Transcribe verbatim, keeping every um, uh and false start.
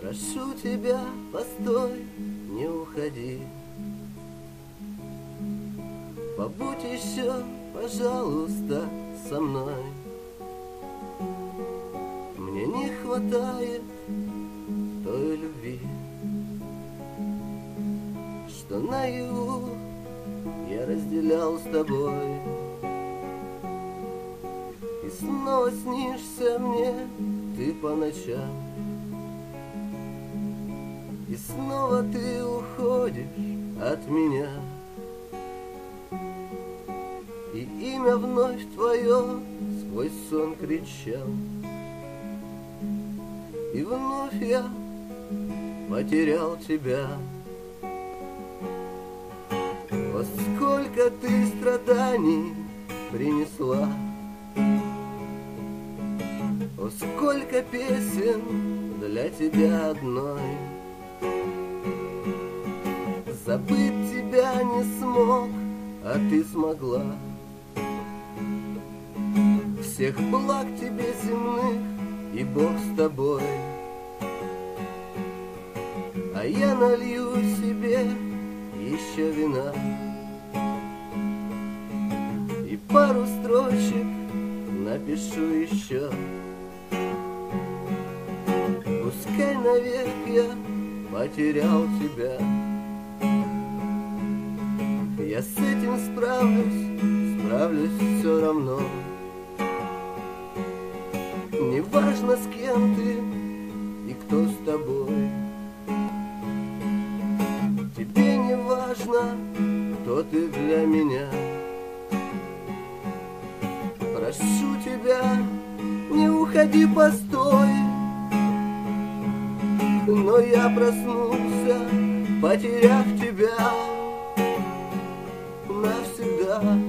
Прошу тебя, постой, не уходи. Побудь еще, пожалуйста, со мной. Мне не хватает той любви, что наяву я разделял с тобой. И снова снишься мне ты по ночам, и снова ты уходишь от меня. И имя вновь твое сквозь сон кричал, и вновь я потерял тебя. О, сколько ты страданий принесла, о, сколько песен для тебя одной. Забыть тебя не смог, а ты смогла. Всех благ тебе земных, и Бог с тобой. А я налью себе еще вина и пару строчек напишу еще. Пускай навек я потерял тебя, я с этим справлюсь, справлюсь все равно. Неважно, с кем ты и кто с тобой. Тебе не важно, кто ты для меня. Прошу тебя, не уходи, постой. Но я проснулся, потеряв тебя навсегда.